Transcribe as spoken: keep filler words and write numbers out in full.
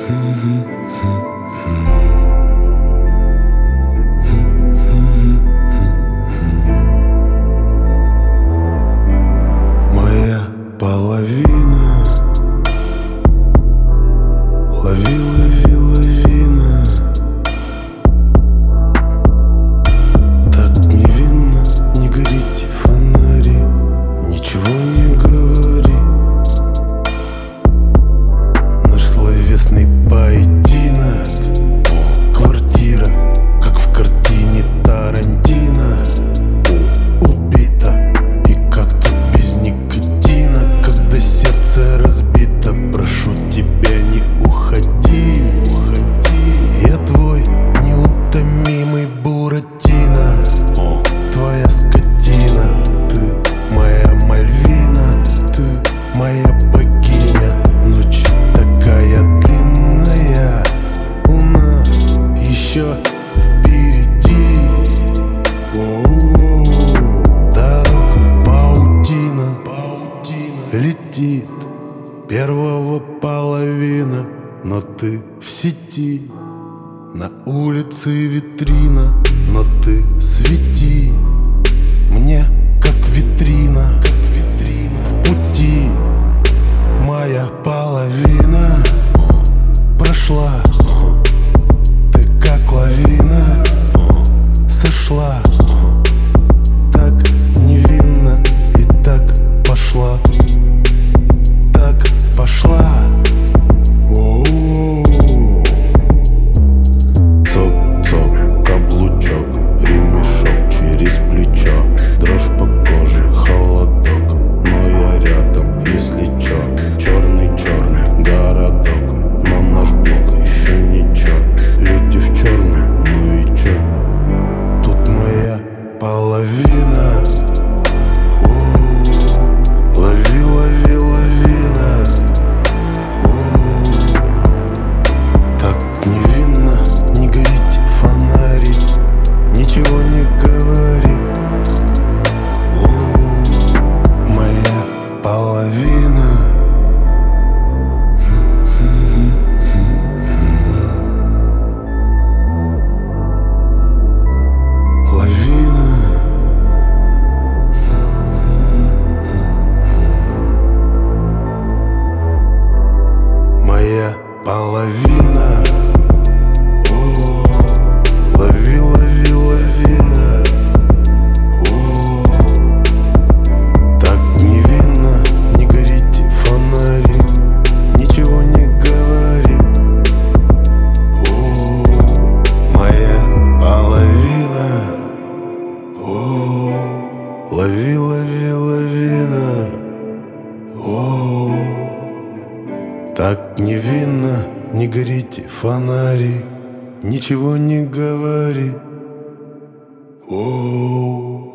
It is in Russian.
Моя половина, лови, лови, лавина, так невинно, не горите фонари, ничего не говори. Наш словесный поединок, квартира, как в картине Тарантино, убита, и как тут без никотина, когда сердце разбито. Прошу тебя, не уходи, уходи. Я твой неутомимый Буратино, твоя скотина. Ты моя Мальвина, ты моя богиня. Ночь такая длинная, у нас еще впереди. Дорог паутина, летит первого половина, но ты в сети. На улице витрина, но ты свети мне, как витрина, как витрина в пути. Моя половина прошла, ты как лавина сошла, так невинно и так пошла, так пошла. Цок-цок, каблучок, ремешок через плечо, дрожь по коже, холодок, но я рядом, если чё. Черный-черный городок, но наш блок еще ничего. Люди в черном, ну и чё? Тут моя половина. О, лови, лови, лавина. О, так невинно, не горите фонари, ничего не говори. О, моя половина. Моя половина. О, лови, лови, лавина. О, так невинно, не горите фонари, ничего не говори. О, моя половина. О, лови, лови, лавина. О, так невинно, не горите фонари, ничего не говори. О.